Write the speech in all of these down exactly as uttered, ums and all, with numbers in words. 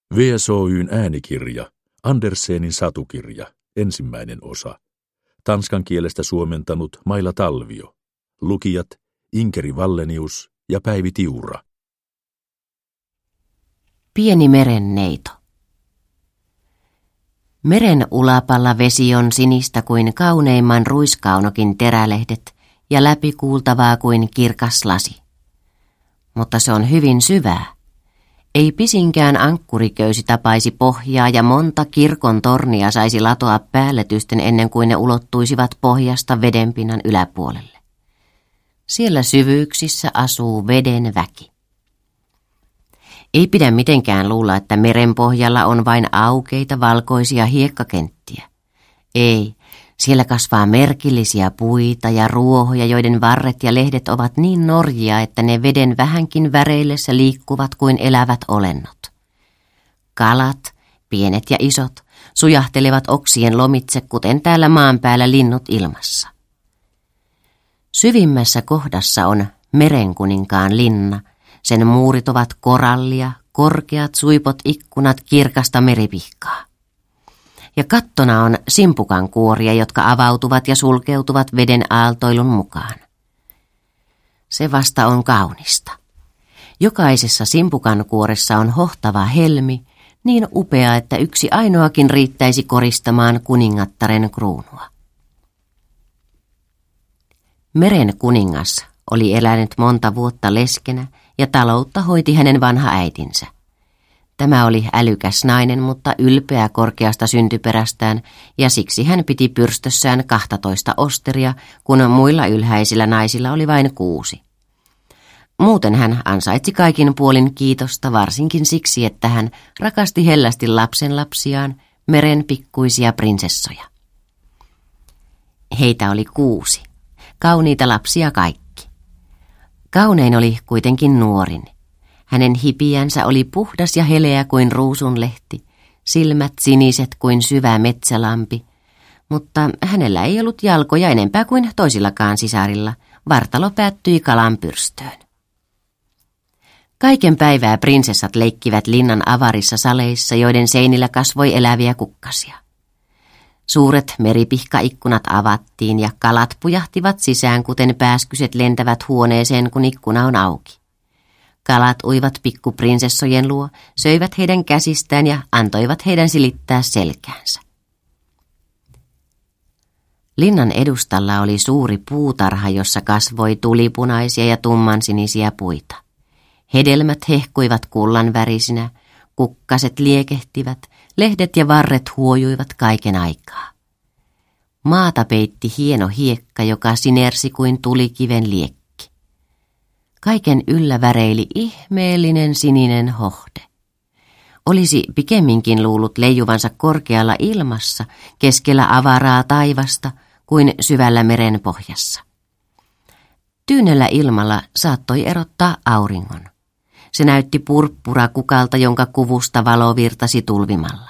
V S O Y:n äänikirja, Andersenin satukirja, ensimmäinen osa. Tanskan kielestä suomentanut Maila Talvio. Lukijat Inkeri Vallenius ja Päivi Tiura. Pieni merenneito. Meren ulapalla vesi on sinistä kuin kauneimman ruiskaunokin terälehdet ja läpikuultavaa kuin kirkas lasi. Mutta se on hyvin syvää. Ei pisinkään ankkuriköysi tapaisi pohjaa ja monta kirkon tornia saisi latoa päälletysten ennen kuin ne ulottuisivat pohjasta vedenpinnan yläpuolelle. Siellä syvyyksissä asuu veden väki. Ei pidä mitenkään luulla, että merenpohjalla on vain aukeita valkoisia hiekkakenttiä. Ei, siellä kasvaa merkillisiä puita ja ruohoja, joiden varret ja lehdet ovat niin norjia, että ne veden vähänkin väreillessä liikkuvat kuin elävät olennot. Kalat, pienet ja isot, sujahtelevat oksien lomitse, kuten täällä maan päällä linnut ilmassa. Syvimmässä kohdassa on merenkuninkaan linna. Sen muurit ovat korallia, korkeat suipot ikkunat kirkasta meripihkaa. Ja kattona on simpukan kuoria, jotka avautuvat ja sulkeutuvat veden aaltoilun mukaan. Se vasta on kaunista. Jokaisessa simpukan kuoressa on hohtava helmi, niin upea, että yksi ainoakin riittäisi koristamaan kuningattaren kruunua. Meren kuningas oli elänyt monta vuotta leskenä ja taloutta hoiti hänen vanha äitinsä. Tämä oli älykäs nainen, mutta ylpeä korkeasta syntyperästään, ja siksi hän piti pyrstössään kahtatoista osteria, kun muilla ylhäisillä naisilla oli vain kuusi. Muuten hän ansaitsi kaikin puolin kiitosta, varsinkin siksi, että hän rakasti hellästi lapsenlapsiaan, meren pikkuisia prinsessoja. Heitä oli kuusi, kauniita lapsia kaikki. Kaunein oli kuitenkin nuorin. Hänen hipiänsä oli puhdas ja heleä kuin ruusunlehti, silmät siniset kuin syvä metsälampi, mutta hänellä ei ollut jalkoja enempää kuin toisillakaan sisarilla. Vartalo päättyi kalan pyrstöön. Kaiken päivää prinsessat leikkivät linnan avarissa saleissa, joiden seinillä kasvoi eläviä kukkasia. Suuret meripihkaikkunat avattiin ja kalat pujahtivat sisään, kuten pääskyset lentävät huoneeseen, kun ikkuna on auki. Kalat uivat pikkuprinsessojen luo, söivät heidän käsistään ja antoivat heidän silittää selkäänsä. Linnan edustalla oli suuri puutarha, jossa kasvoi tulipunaisia ja tummansinisiä puita. Hedelmät hehkuivat kullanvärisinä, kukkaset liekehtivät, lehdet ja varret huojuivat kaiken aikaa. Maata peitti hieno hiekka, joka sinersi kuin tulikiven liekki. Kaiken yllä väreili ihmeellinen sininen hohde. Olisi pikemminkin luullut leijuvansa korkealla ilmassa, keskellä avaraa taivasta, kuin syvällä meren pohjassa. Tyynellä ilmalla saattoi erottaa auringon. Se näytti purppurakukalta, jonka kuvusta valo virtasi tulvimalla.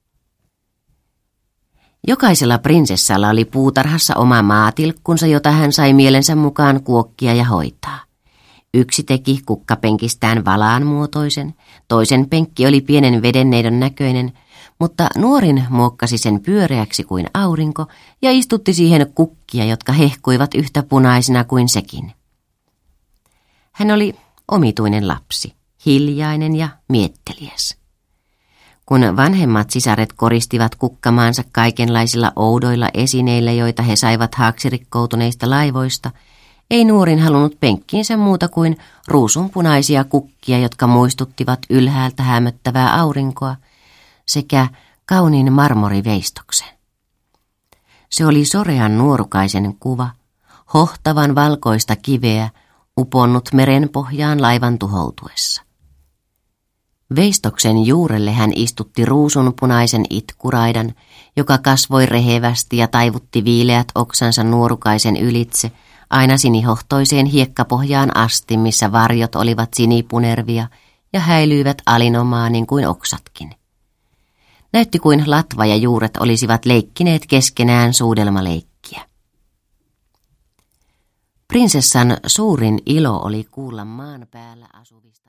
Jokaisella prinsessalla oli puutarhassa oma maatilkkunsa, jota hän sai mielensä mukaan kuokkia ja hoitaa. Yksi teki kukkapenkistään valaanmuotoisen, toisen penkki oli pienen vedenneidon näköinen, mutta nuorin muokkasi sen pyöreäksi kuin aurinko ja istutti siihen kukkia, jotka hehkuivat yhtä punaisina kuin sekin. Hän oli omituinen lapsi, hiljainen ja mietteliäs. Kun vanhemmat sisaret koristivat kukkamaansa kaikenlaisilla oudoilla esineillä, joita he saivat haaksirikkoutuneista laivoista, ei nuorin halunnut penkkiinsä muuta kuin ruusunpunaisia kukkia, jotka muistuttivat ylhäältä hämöttävää aurinkoa, sekä kauniin marmoriveistoksen. Se oli sorean nuorukaisen kuva, hohtavan valkoista kiveä, uponnut merenpohjaan laivan tuhoutuessa. Veistoksen juurelle hän istutti ruusunpunaisen itkuraidan, joka kasvoi rehevästi ja taivutti viileät oksansa nuorukaisen ylitse, aina sinihohtoiseen hiekkapohjaan asti, missä varjot olivat sinipunervia ja häilyivät alinomaa niin kuin oksatkin. Näytti kuin latva ja juuret olisivat leikkineet keskenään suudelmaleikkiä. Prinsessan suurin ilo oli kuulla maan päällä asuvista